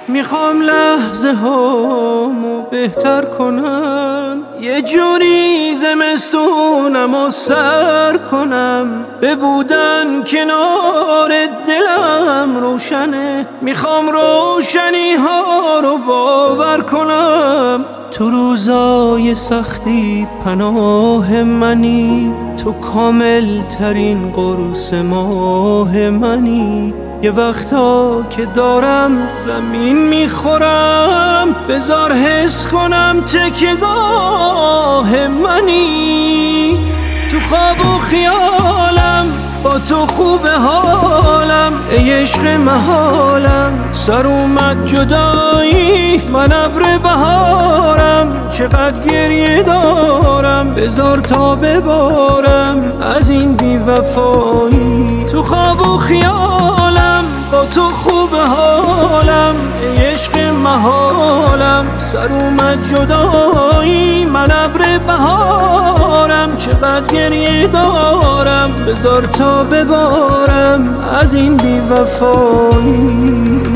میخوام لحظه هامو بهتر کنم، یه جوری زمستونم و سر کنم، به بودن کنار دلم روشنه، میخوام روشنی ها رو باور کنم. تو روزای سختی پناه منی، تو کامل ترین قرص ماه منی. یه وقتا که دارم زمین میخورم، بذار حس کنم تکیه‌گاه منی. تو خواب و خیالم با تو خوب حالم، ای عشق محالم. سر اومد جدایی من ابر بهارم، چقدر گریه دارم بذار تا ببارم از این بی‌وفایی. تو خواب و خیالم با تو خوب حالم، ای عشق محالم. سر اومد جدایی من ابر بهارم، چقدر گریه دارم بذار تا ببارم از این بی‌وفایی.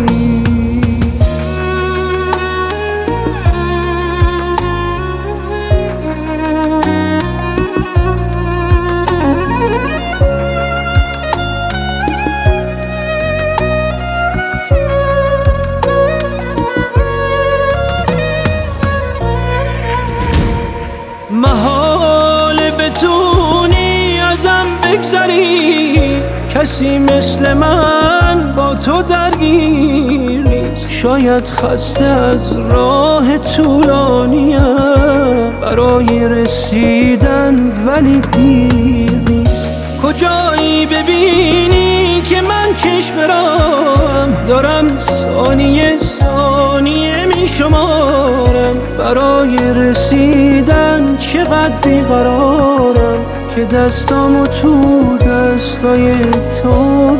محال بتونی ازم بگذری، کسی مثل من با تو درگیر نیست. شاید خسته از راه طولانیم برای رسیدن، ولی دیر نیست. کجایی ببینی که من چشم برم، دارم ثانیه ثانیه می شمارم. برای رسیدن چقدر بیقرارم که دستامو تو دستای تو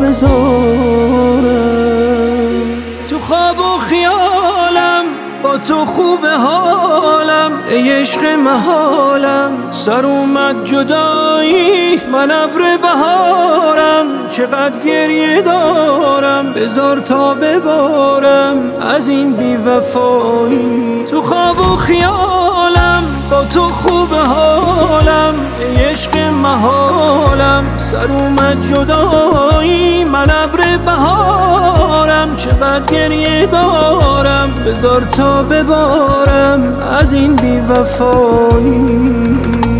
بذارم. تو خواب و خیالم با تو خوب حالم، ای عشق محالم. سر اومد جدایی من ابر بهارم، چقدر گریه دارم بذار تا ببارم از این بی‌وفایی. تو خواب و خیالم با تو خوب حالم، ای عشق محالم. سر اومد جدایی من ابر بهارم، چقدر گریه دارم بذار تا ببارم از این بی‌وفایی.